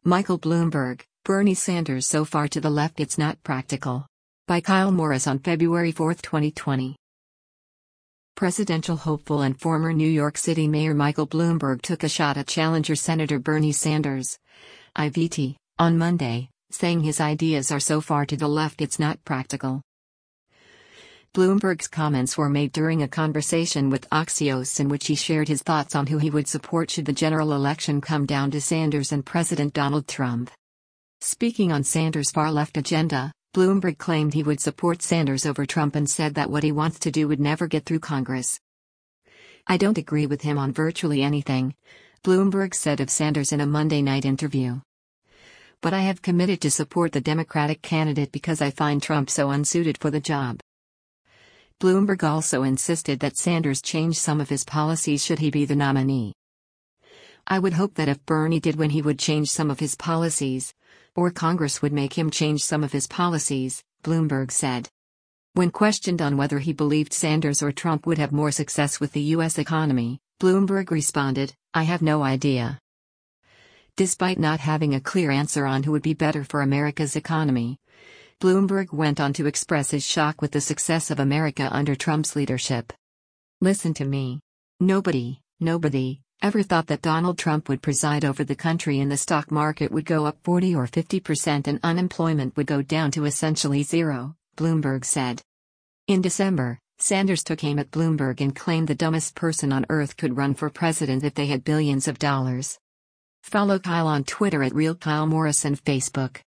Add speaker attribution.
Speaker 1: Michael Bloomberg, Bernie Sanders so far to the left it's not practical. By Kyle Morris on February 4, 2020. Presidential hopeful and former New York City Mayor Michael Bloomberg took a shot at challenger Senator Bernie Sanders, IVT, on Monday, saying his ideas are so far to the left it's not practical. Bloomberg's comments were made during a conversation with Axios in which he shared his thoughts on who he would support should the general election come down to Sanders and President Donald Trump. Speaking on Sanders' far-left agenda, Bloomberg claimed he would support Sanders over Trump and said that what he wants to do would never get through Congress. "I don't agree with him on virtually anything," Bloomberg said of Sanders in a Monday night interview. "But I have committed to support the Democratic candidate because I find Trump so unsuited for the job." Bloomberg also insisted that Sanders change some of his policies should he be the nominee. "I would hope that if Bernie did win he would change some of his policies, or Congress would make him change some of his policies," Bloomberg said. When questioned on whether he believed Sanders or Trump would have more success with the U.S. economy, Bloomberg responded, "I have no idea." Despite not having a clear answer on who would be better for America's economy, Bloomberg went on to express his shock with the success of America under Trump's leadership. "Listen to me. Nobody ever thought that Donald Trump would preside over the country and the stock market would go up 40 or 50% and unemployment would go down to essentially zero," Bloomberg said. In December, Sanders took aim at Bloomberg and claimed the dumbest person on earth could run for president if they had billions of dollars. Follow Kyle on Twitter at RealKyleMorris and Facebook.